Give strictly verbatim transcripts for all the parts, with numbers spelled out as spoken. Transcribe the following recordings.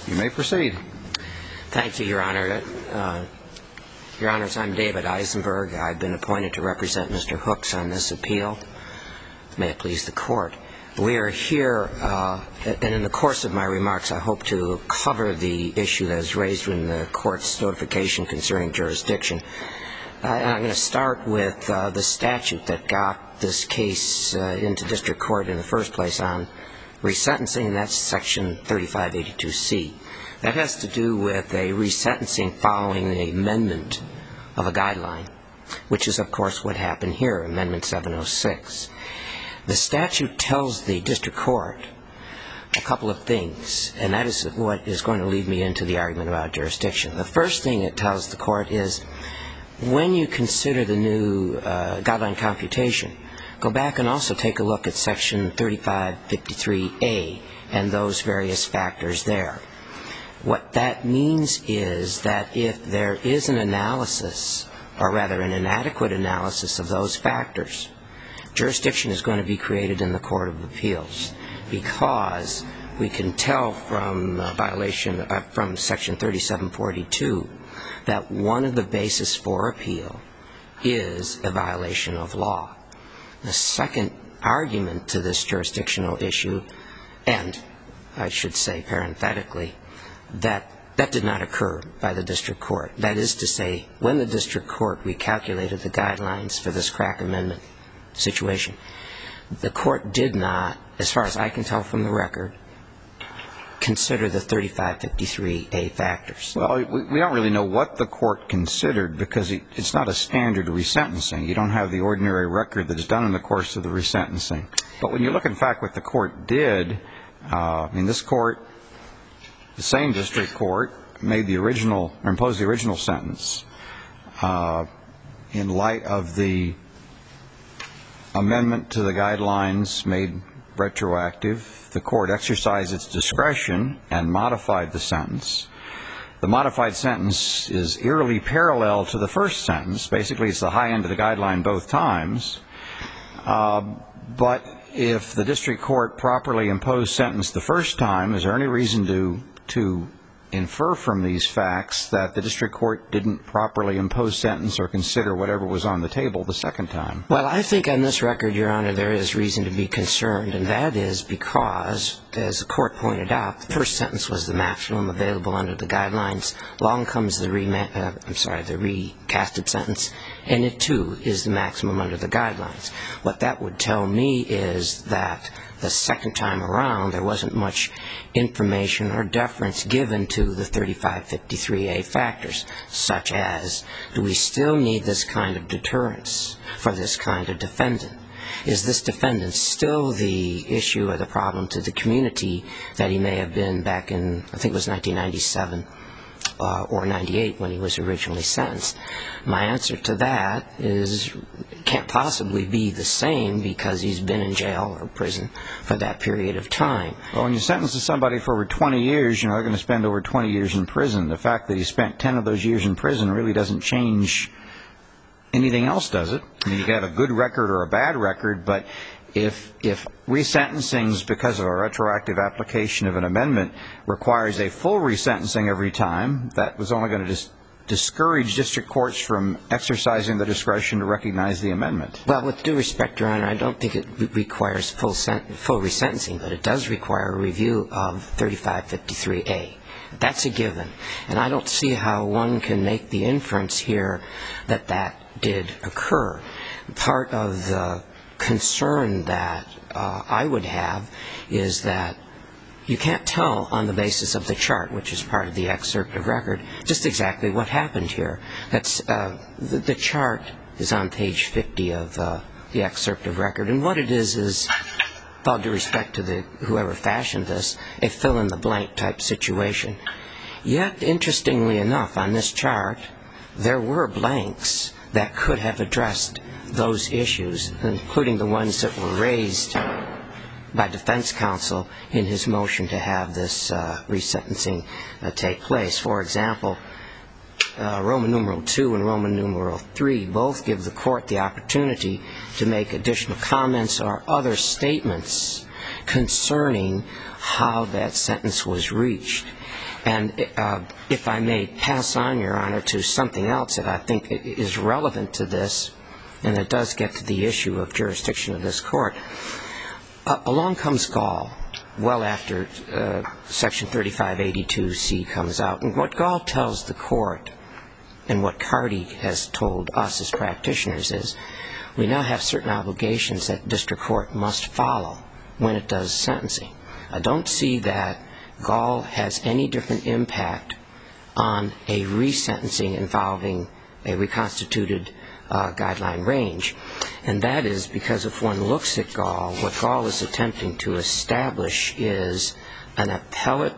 You may proceed. Thank you, Your Honor. Uh, Your Honors, I'm David Eisenberg. I've been appointed to represent Mister Hooks on this appeal. May it please the Court. We are here, uh, and in the course of my remarks, I hope to cover the issue that is raised in the Court's notification concerning jurisdiction. Uh, and I'm going to start with uh, the statute that got this case uh, into district court in the first place on resentencing, and that's Section thirty-five eighty-two C. That has to do with a resentencing following the amendment of a guideline, which is, of course, what happened here, Amendment seven oh six. The statute tells the district court a couple of things, and that is what is going to lead me into the argument about jurisdiction. The first thing it tells the court is when you consider the new uh, guideline computation, go back and also take a look at Section thirty-five fifty-three A and those various factors there. What that means is that if there is an analysis, or rather an inadequate analysis of those factors, jurisdiction is going to be created in the Court of Appeals, because we can tell from uh, violation uh, from Section thirty-seven forty-two that one of the bases for appeal is a violation of law. The second argument to this jurisdictional issue, and I should say parenthetically, that that did not occur by the district court. That is to say, when the district court recalculated the guidelines for this crack amendment situation, the court did not, as far as I can tell from the record, consider the thirty-five fifty-three A factors. Well, we, we don't really know what the court considered because it, it's not a standard resentencing. You don't have the ordinary record that is done in the course of the resentencing. But when you look, in fact, what the court did, uh, I mean, this court, the same district court, made the original, or imposed the original sentence uh, in light of the amendment to the guidelines made retroactive. The court exercised its discretion and modified the sentence. The modified sentence is eerily parallel to the first sentence. Basically, it's the high end of the guideline both times. Uh, but if the district court properly imposed sentence the first time, is there any reason to to infer from these facts that the district court didn't properly impose sentence or consider whatever was on the table the second time? Well, I think on this record, Your Honor, there is reason to be concerned, and that is because, as the court pointed out, the first sentence was the maximum available under the guidelines. Along comes the re- uh, I'm sorry, the recasted sentence, and it too is the maximum under the guidelines. What that would tell me is that the second time around, there wasn't much information or deference given to the thirty-five fifty-three A factors, such as, do we still need this kind of deterrence for this kind of defendant? Is this defendant still the issue or the problem to the community that he may have been back in, I think it was nineteen ninety-seven uh, or ninety-eight when he was originally sentenced? My answer to that is it can't possibly be the same because he's been in jail or prison for that period of time. Well, when you sentence somebody for over twenty years, you know, they're going to spend over twenty years in prison. The fact that he spent ten of those years in prison really doesn't change anything else, does it? I mean, you can have a good record or a bad record, but if if resentencings because of a retroactive application of an amendment requires a full resentencing every time, that was only going to just discourage district courts from exercising the discretion to recognize the amendment. Well, with due respect, Your Honor, I don't think it re- requires full, sent- full resentencing, but it does require a review of thirty-five fifty-three A. That's a given. And I don't see how one can make the inference here that that did occur. Part of the concern that uh, I would have is that you can't tell on the basis of the chart, which is part of the excerpt of record, just exactly what happened here. That's uh, the, the chart is on page fifty of uh, the excerpt of record, and what it is is, with all due respect to the whoever fashioned this, a fill-in-the-blank type situation. Yet, interestingly enough, on this chart, there were blanks that could have addressed those issues, including the ones that were raised by defense counsel in his motion to have this uh, resentencing uh, take place. For example, uh, Roman numeral two and Roman numeral three both give the court the opportunity to make additional comments or other statements concerning how that sentence was reached. And uh, if I may pass on, Your Honor, to something else that I think is relevant to this, and it does get to the issue of jurisdiction of this court, uh, along comes Gall, well after uh, Section thirty-five eighty-two C comes out. And what Gall tells the court, and what Carty has told us as practitioners, is we now have certain obligations that district court must follow when it does sentencing. I don't see that Gall has any different impact on a resentencing involving a reconstituted uh, guideline range. And that is because if one looks at Gall, what Gall is attempting to establish is an appellate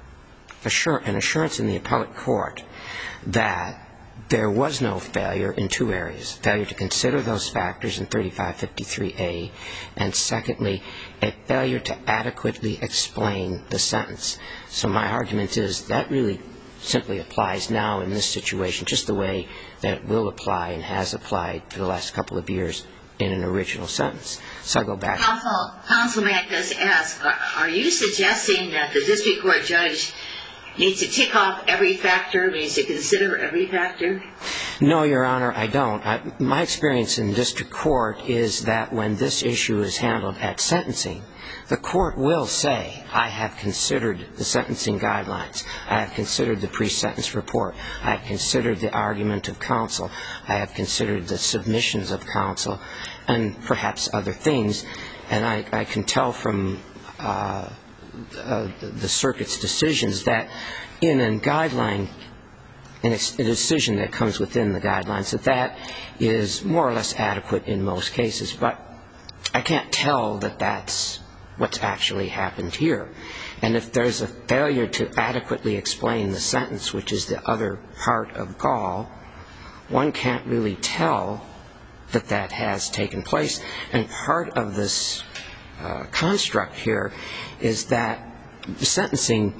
assur- an assurance in the appellate court that there was no failure in two areas: failure to consider those factors in thirty-five fifty-three A, and secondly, a failure to adequately explain the sentence. So my argument is that really simply applies now in this situation, just the way that it will apply and has applied for the last couple of years in an original sentence. So I go back. Counsel, Counsel, may I just ask, are, are you suggesting that the district court judge needs to tick off every factor, needs to consider every factor? No, Your Honor, I don't. I, my experience in district court is that when this issue is handled at sentencing, the court will say, I have considered the sentencing guidelines, I have considered the pre-sentence report, I have considered the argument of counsel, I have considered the submissions of counsel, and perhaps other things. And I, I can tell from uh, uh, the circuit's decisions that in a guideline, in a, a decision that comes within the guidelines, that that is more or less adequate in most cases. But I can't tell that that's what's actually happened here. And if there's a failure to adequately explain the sentence, which is the other part of Gall, one can't really tell that that has taken place. And part of this uh, construct here is that the sentencing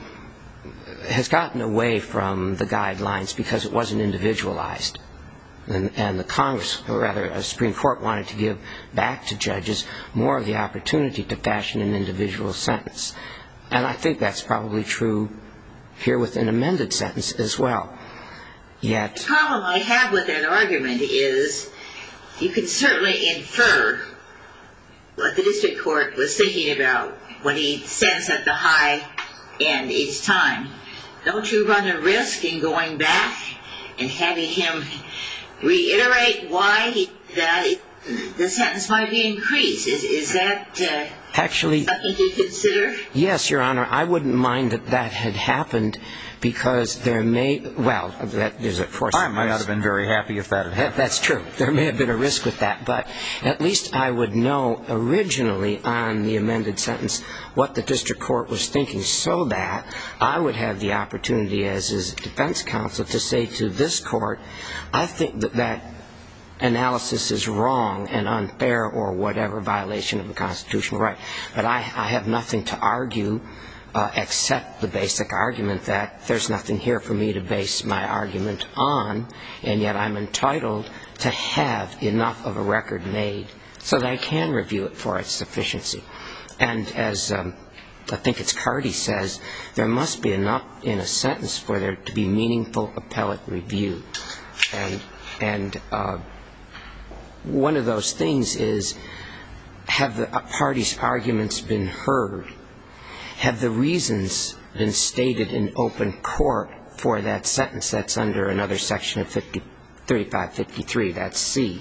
has gotten away from the guidelines because it wasn't individualized. And, and the Congress, or rather the Supreme Court, wanted to give back to judges more of the opportunity to fashion an individual sentence. And I think that's probably true here with an amended sentence as well. Yet, the problem I have with that argument is you can certainly infer what the district court was thinking about when he sentenced at the high end each time. Don't you run a risk in going back and having him reiterate why he, that it, the sentence might be increased? Is, is that uh, actually something to consider? Yes, Your Honor. I wouldn't mind that that had happened because there may, well, that, there's a course. I might not have been very happy if that had happened. That's true. There may have been a risk with that. But at least I would know originally on the amended sentence what the district court was thinking, so that I would have the opportunity as his defense counsel to say to this court, I think that that analysis is wrong and unfair or whatever violation of the constitutional right. But I, I have nothing to argue uh, except the basic argument that there's nothing here for me to base my argument on, and yet I'm entitled to have enough of a record made so that I can review it for its sufficiency. And as um, I think it's Carty says, there must be enough in a sentence for there to be meaningful appellate review. And, and uh, one of those things is, have the parties' arguments been heard? Have the reasons been stated in open court for that sentence that's under another section of thirty-five fifty-three, that's C?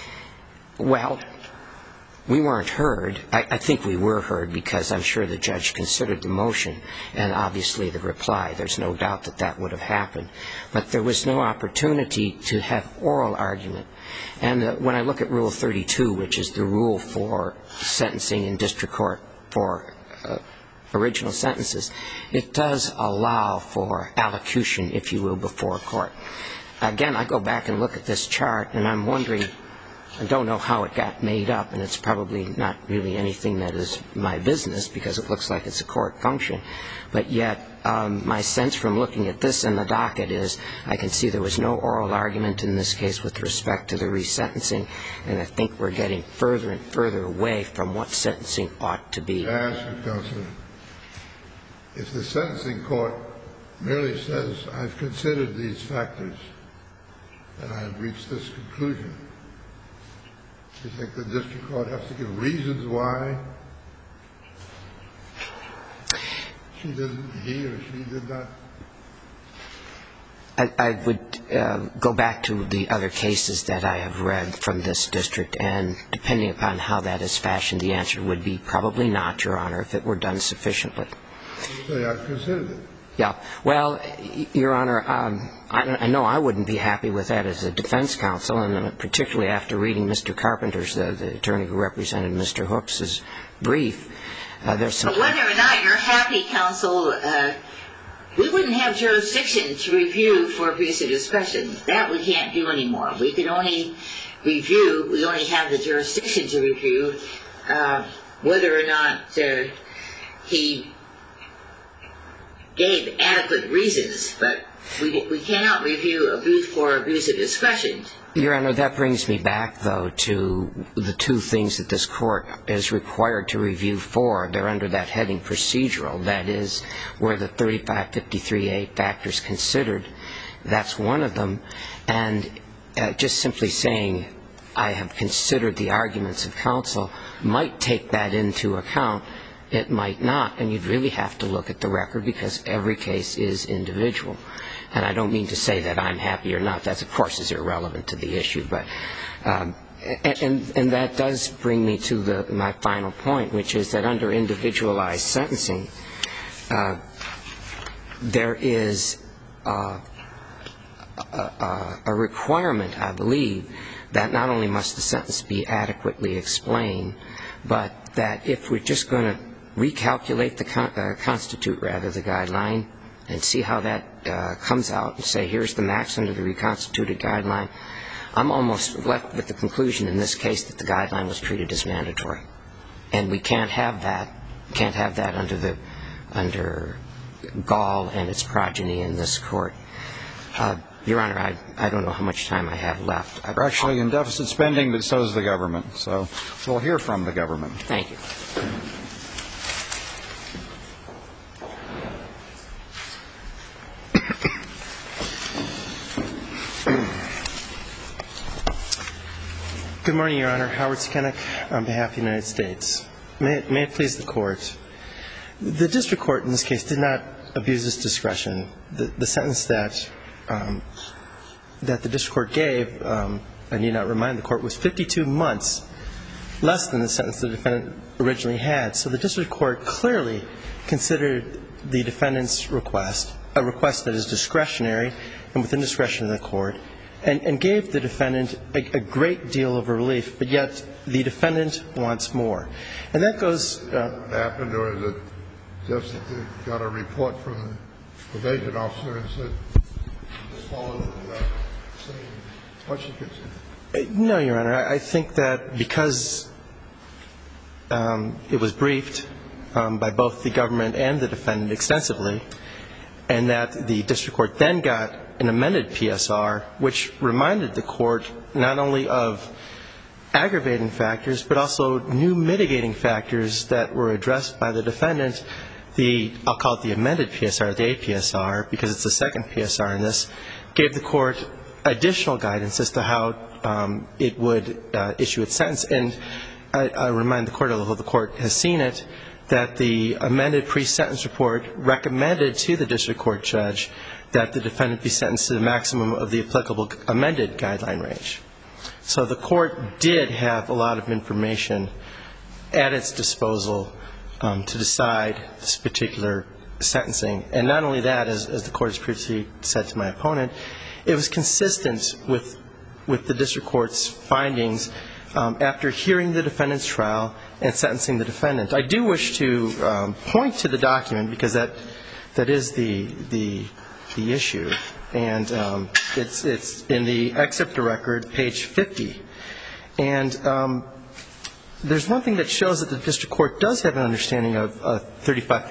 Well, we weren't heard. I, I think we were heard because I'm sure the judge considered the motion and obviously the reply. There's no doubt that that would have happened. But there was no opportunity to have oral argument. And uh, when I look at Rule thirty-two, which is the rule for sentencing in district court for uh, original sentences, it does allow for allocution, if you will, before court. Again, I go back and look at this chart, and I'm wondering, I don't know how it got made up, and it's probably not really anything that is my business because it looks like it's a court function. But yet, um, my sense from looking at this in the docket is I can see there was no oral argument in this case with respect to the resentencing, and I think we're getting further and further away from what sentencing ought to be. I ask you, Counselor, if the sentencing court merely says, I've considered these factors and I've reached this conclusion. Do you think the district court has to give reasons why she didn't, he or she did not? I, I would uh, go back to the other cases that I have read from this district, and depending upon how that is fashioned, the answer would be probably not, Your Honor, if it were done sufficiently. Say I've considered it. Yeah. Well, Your Honor, um, I, I know I wouldn't be happy with that as a defense counsel, and particularly after reading Mister Carpenter's, the, the attorney who represented Mister Hooks' brief. Uh, there's some. But whether or not you're happy, counsel, uh, we wouldn't have jurisdiction to review for abuse of discretion. That we can't do anymore. We can only review, we only have the jurisdiction to review uh, whether or not uh, he gave adequate reasons, but we, we cannot review abuse for abuse of discretion. Your Honor, that brings me back, though, to the two things that this court is required to review for. They're under that heading procedural. That is, where the thirty-five fifty-three A factors considered. That's one of them. And uh, just simply saying, I have considered the arguments of counsel might take that into account. It might not. And you'd really have to look at the record because every case is individual. And I don't mean to say that I'm happy or not. That, of course, is irrelevant to the issue. But um, and, and, and that does bring me to the, my final point, which is that under individualized sentencing, uh, there is uh, a, a, a requirement, I believe, that not only must the sentence be adequately explained, but that if we're just going to recalculate the con- uh, constitute rather the guideline and see how that uh, comes out and say here's the max under the reconstituted guideline, I'm almost left with the conclusion in this case that the guideline was treated as mandatory, and we can't have that. Can't have that under the under Gall and its progeny in this court. Uh, Your Honor, I I don't know how much time I have left. We're actually in deficit spending, but so is the government. So we'll hear from the government. Thank you. Good morning, Your Honor. Howard Skennick on behalf of the United States. May it, may it please the Court. The district court in this case did not abuse its discretion. The, the sentence that um, that the district court gave, um, I need not remind the Court, was fifty-two months less than the sentence the defendant originally had. So the district court clearly considered the defendant's request, a request that is discretionary and within discretion of the court, and, and gave the defendant a, a great deal of relief, but yet the defendant wants more. And that goes... Uh, what happened, or is it just that they got a report from the probation officer and said, just followed it without saying what she considered? No, Your Honor. I, I think that because um, it was briefed um, by both the government and the defendant extensively, and that the district court then got an amended P S R, which reminded the court not only of aggravating factors, but also new mitigating factors that were addressed by the defendant. The, I'll call it the amended P S R, the A P S R, because it's the second P S R in this, gave the court additional guidance as to how um, it would uh, issue its sentence. And I, I remind the court, although the court has seen it, that the amended pre-sentence report recommended to the district court judge that the defendant be sentenced to the maximum of the applicable amended guideline range. So the court did have a lot of information at its disposal um, to decide this particular sentencing. And not only that, as, as the court has previously said to my opponent, it was consistent with, with the district court's findings um, after hearing the defendant's trial and sentencing the defendant. I do wish to um, point to the document, because that that is the the the issue, and um, it's it's in the excerpt of record, page fifty, and um, there's one thing that shows that the district court does have an understanding of uh, thirty-five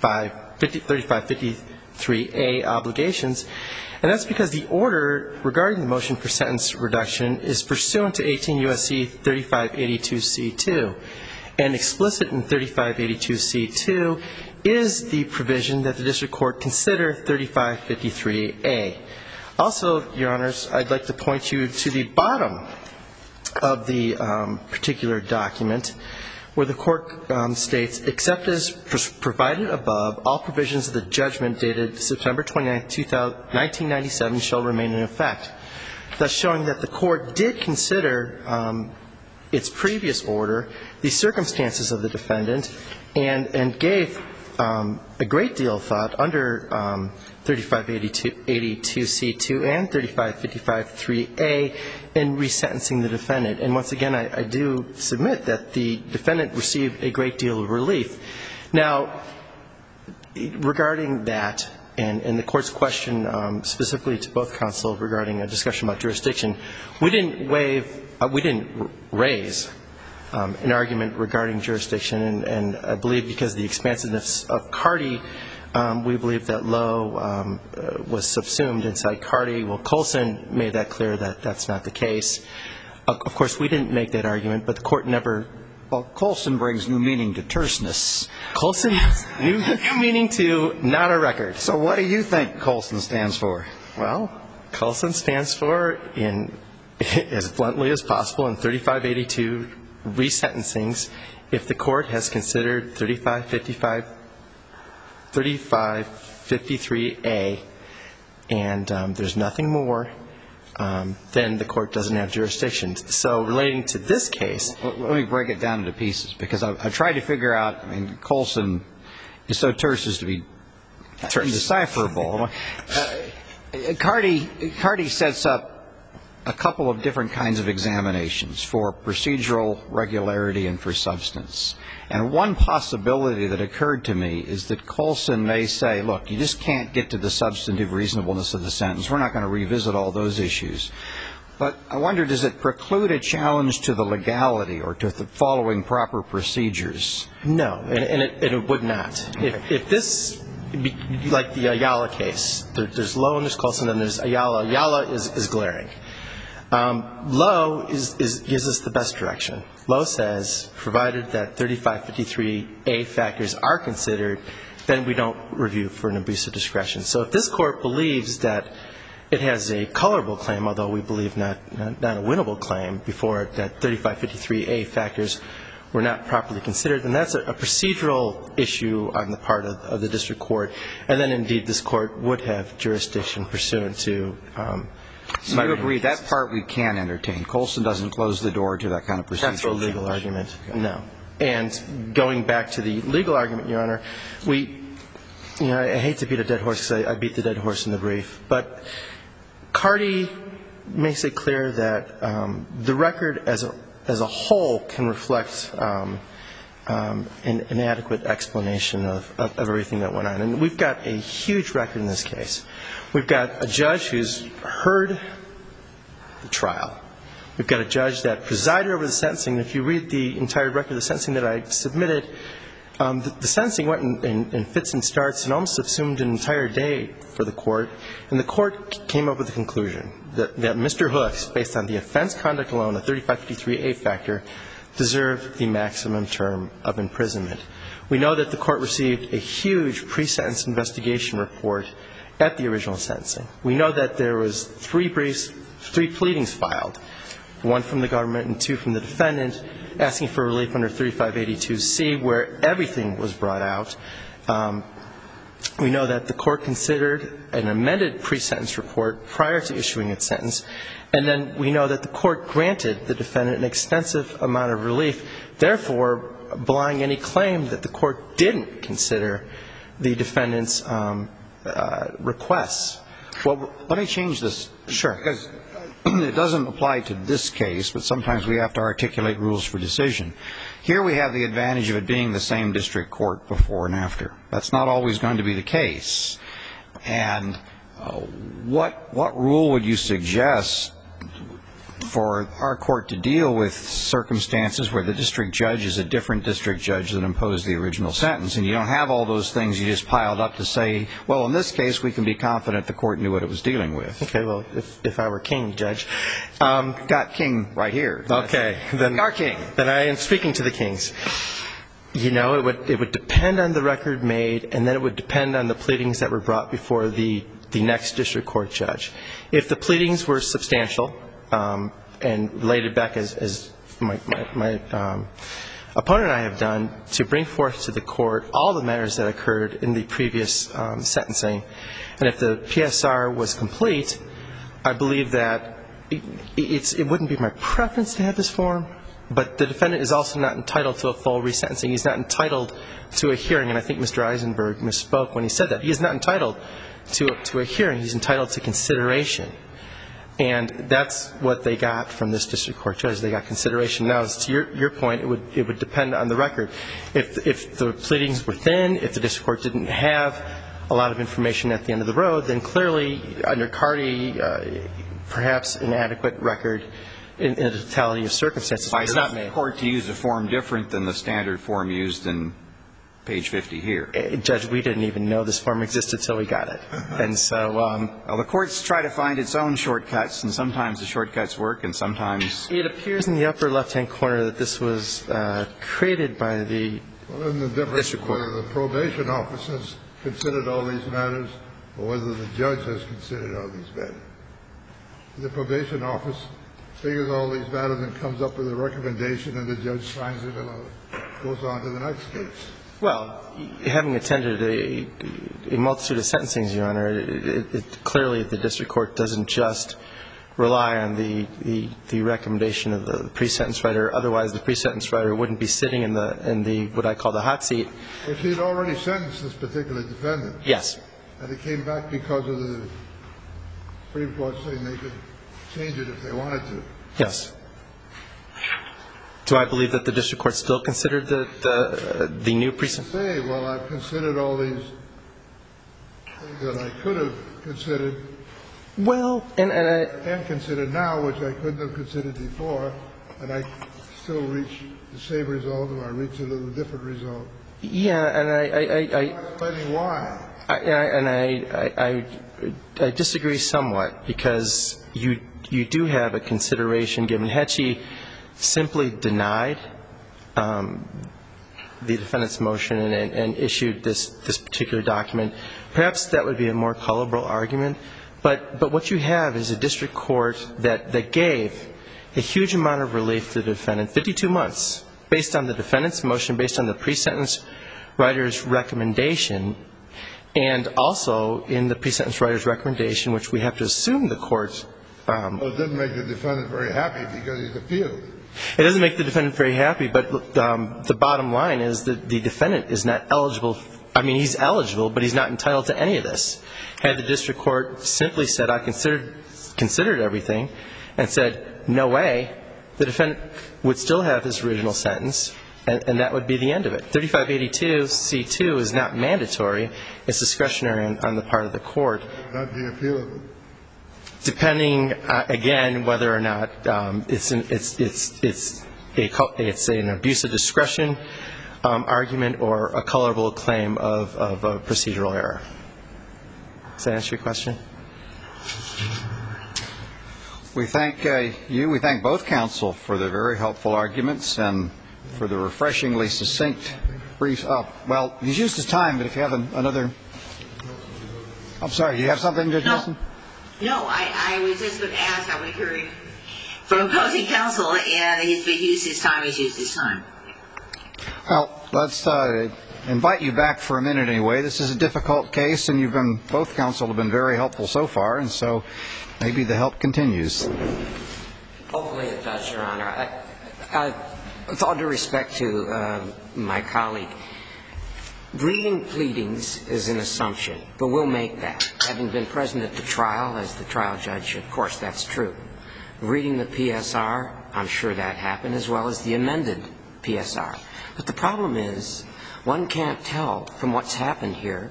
fifty-three A obligations, and that's because the order regarding the motion for sentence reduction is pursuant to eighteen U S C thirty-five eighty-two C two. And explicit in thirty-five eighty-two C two is the provision that the district court consider thirty-five fifty-three A. Also, Your Honors, I'd like to point you to the bottom of the um, particular document, where the court um, states, except as provided above, all provisions of the judgment dated September twenty-ninth, nineteen ninety-seven shall remain in effect, thus showing that the court did consider um, its previous order, the circumstances of the defendant, and, and gave um, a great deal of thought under um, thirty-five eighty-two C two and thirty-five fifty-five three A in resentencing the defendant. And once again, I, I do submit that the defendant received a great deal of relief. Now, regarding that, and, and the court's question um, specifically to both counsel regarding a discussion about jurisdiction, we didn't waive, uh, we didn't raise um, an argument regarding jurisdiction, and, and I believe because of the expansiveness of Carty, Um, we believe that Lowe um, uh, was subsumed inside Carty. Well, Colson made that clear that that's not the case. Of, of course, we didn't make that argument, but the court never. Well, Colson brings new meaning to terseness. Colson, new, new meaning to not a record. So what do you think Colson stands for? Well, Colson stands for, in as bluntly as possible, in thirty-five eighty-two resentencings, if the court has considered thirty-five fifty-three A, and um, there's nothing more, um, then the court doesn't have jurisdiction. So relating to this case... Let me break it down into pieces, because I, I tried to figure out, I mean, Colson is so terse as to be terse. Indecipherable. uh, Carty, Carty sets up a couple of different kinds of examinations for procedural regularity and for substance. And one possibility that occurred to me is that Colson may say, look, you just can't get to the substantive reasonableness of the sentence. We're not going to revisit all those issues. But I wonder, does it preclude a challenge to the legality or to the following proper procedures? No, and, and, it, and it would not. Okay. If, if this, like the Ayala case, there, there's Lowe and there's Colson and there's Ayala. Ayala is, is glaring. Um, Lowe is, is, gives us the best direction. Lowe says, provided that thirty-five fifty-three A factors are considered, then we don't review for an abuse of discretion. So if this court believes that it has a colorable claim, although we believe not, not, not a winnable claim before it, that thirty-five fifty-three A factors were not properly considered, then that's a, a procedural issue on the part of, of the district court. And then, indeed, this court would have jurisdiction pursuant to... Um, So you agree that part we can entertain. Colson doesn't close the door to that kind of procedure. That's a legal argument. No. And going back to the legal argument, Your Honor, we, you know, I hate to beat a dead horse because I, I beat the dead horse in the brief, but Carty makes it clear that um, the record as a, as a whole can reflect um, um, an, an adequate explanation of, of, of everything that went on. And we've got a huge record in this case. We've got a judge who's heard the trial. We've got a judge that presided over the sentencing. If you read the entire record of the sentencing that I submitted, um, the, the sentencing went in, in, in fits and starts and almost subsumed an entire day for the court. And the court came up with the conclusion that, that Mister Hooks, based on the offense conduct alone, a thirty-five fifty-three A factor, deserved the maximum term of imprisonment. We know that the court received a huge pre-sentence investigation report at the original sentencing. We know that there was three briefs, three pleadings filed, one from the government and two from the defendant, asking for relief under thirty-five eighty-two C, where everything was brought out. Um, we know that the court considered an amended pre-sentence report prior to issuing its sentence, and then we know that the court granted the defendant an extensive amount of relief, therefore belying any claim that the court didn't consider the defendant's um, Uh, requests. Well, let me change this. Sure. Because it doesn't apply to this case, but sometimes we have to articulate rules for decision. Here we have the advantage of it being the same district court before and after. That's not always going to be the case. And uh, what what rule would you suggest for our court to deal with circumstances where the district judge is a different district judge that imposed the original sentence, and you don't have all those things you just piled up to say, well, in this case, we can be confident the court knew what it was dealing with. Okay, well, if, if I were king, Judge. Um, Got king right here. Okay. Then, our king. Then I am speaking to the kings. You know, it would it would depend on the record made, and then it would depend on the pleadings that were brought before the, the next district court judge. If the pleadings were substantial um, and related back, as, as my, my, my um, opponent and I have done, to bring forth to the court all the matters that occurred in the previous um, sentencing, and if the P S R was complete, I believe that it, it's, it wouldn't be my preference to have this form, but the defendant is also not entitled to a full resentencing. He's not entitled to a hearing, and I think Mister Eisenberg misspoke when he said that. He is not entitled to, to a hearing. He's entitled to consideration. And that's what they got from this district court judge. They got consideration. Now, as to your, your point, it would, it would depend on the record. If, if the pleadings were thin, if the district court didn't have a lot of information at the end of the road, then clearly, under Carty, uh, perhaps an adequate record in, in a totality of circumstances was not made. The court to use a form different than the standard form used in page fifty here. Judge, we didn't even know this form existed until we got it. And so... Um, well, the courts try to find its own shortcuts, and sometimes the shortcuts work, and sometimes... It appears in the upper left-hand corner that this was uh, created by the well, isn't the difference district court. Whether the probation office has considered all these matters or whether the judge has considered all these matters? The probation office figures all these matters and comes up with a recommendation, and the judge signs it and goes on to the next case. Well, having attended a, a multitude of sentencings, Your Honor, it, it, it, clearly the district court doesn't just rely on the, the, the recommendation of the pre-sentence writer. Otherwise, the pre-sentence writer wouldn't be sitting in the, in the what I call the hot seat. Well, she'd already sentenced this particular defendant. Yes. And it came back because of the Supreme Court saying they could change it if they wanted to. Yes. Do I believe that the district court still considered the the, uh, the new pre-sentence? Say, well, I've considered all these things that I could have considered. Well, and, and I... I can consider now, which I couldn't have considered before, and I still reach the same result, or I reach a little different result. Yeah, and I... I, I, I I'm explaining why. I, and I, I, I, I disagree somewhat, because you you do have a consideration given. Had she simply denied um, the defendant's motion and, and issued this, this particular document, perhaps that would be a more colorable argument. But, but what you have is a district court that, that gave a huge amount of relief to the defendant, fifty-two months, based on the defendant's motion, based on the pre-sentence writer's recommendation, and also in the pre-sentence writer's recommendation, which we have to assume the court... Um, well, it didn't make the defendant very happy because he's appealed. It doesn't make the defendant very happy, but um, the bottom line is that the defendant is not eligible. I mean, he's eligible, but he's not entitled to any of this. Had the district court simply said, I considered, considered everything, and said, no way, the defendant would still have his original sentence, and, and that would be the end of it. thirty-five eighty-two C two is not mandatory. It's discretionary on, on the part of the court. Not be appealable. Depending, uh, again, whether or not um, it's an, it's it's it's a it's an abuse of discretion um, argument or a colorable claim of of a procedural error. Does that answer your question? We thank uh, you. We thank both counsel for the very helpful arguments and for the refreshingly succinct briefs. Oh, well, he's used his time, but if you have an, another, I'm sorry. Do you have something, Judge Nelson? No. No, I, I was just going to ask, are we hearing from opposing counsel, and he's been used his time, he's used his time. Well, let's uh, invite you back for a minute anyway. This is a difficult case, and you've been, both counsel have been very helpful so far, and so maybe the help continues. Hopefully it does, Your Honor. I, I, with all due respect to uh, my colleague, reading pleadings is an assumption, but we'll make that. Having been present at the trial as the trial judge, of course that's true. Reading the P S R, I'm sure that happened, as well as the amended P S R. But the problem is, one can't tell from what's happened here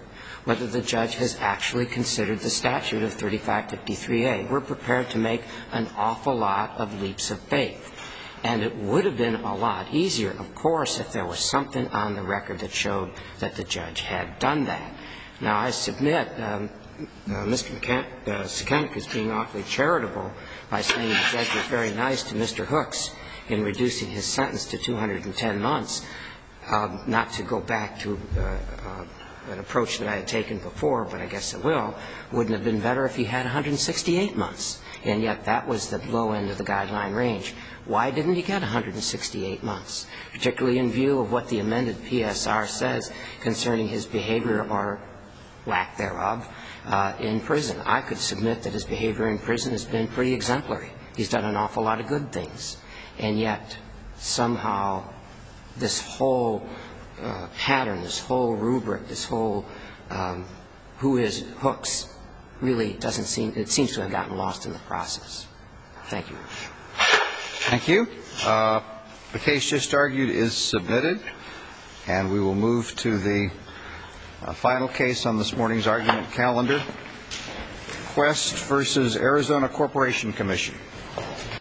whether the judge has actually considered the statute of thirty-five fifty-three A. We're prepared to make an awful lot of leaps of faith. And it would have been a lot easier, of course, if there was something on the record that showed that the judge had done that. Now, I submit um, uh, Mister Sekanek is being awfully charitable by saying the judge was very nice to Mister Hooks in reducing his sentence to two hundred ten months, um, not to go back to uh, uh, an approach that I had taken before, but I guess it will. Wouldn't have been better if he had one hundred sixty-eight months, and yet that was the low end of the guideline range. Why didn't he get one hundred sixty-eight months, particularly in view of what the amended P S R says concerning his behavior or lack thereof uh, in prison? I could submit that his behavior in prison has been pretty exemplary. He's done an awful lot of good things. And yet, somehow, this whole uh, pattern, this whole rubric, this whole um, who is Hooks really doesn't seem, it seems to have gotten lost in the process. Thank you. Thank you. Uh, the case just argued is submitted, and we will move to the uh, final case on this morning's argument calendar, Quest versus Arizona Corporation Commission.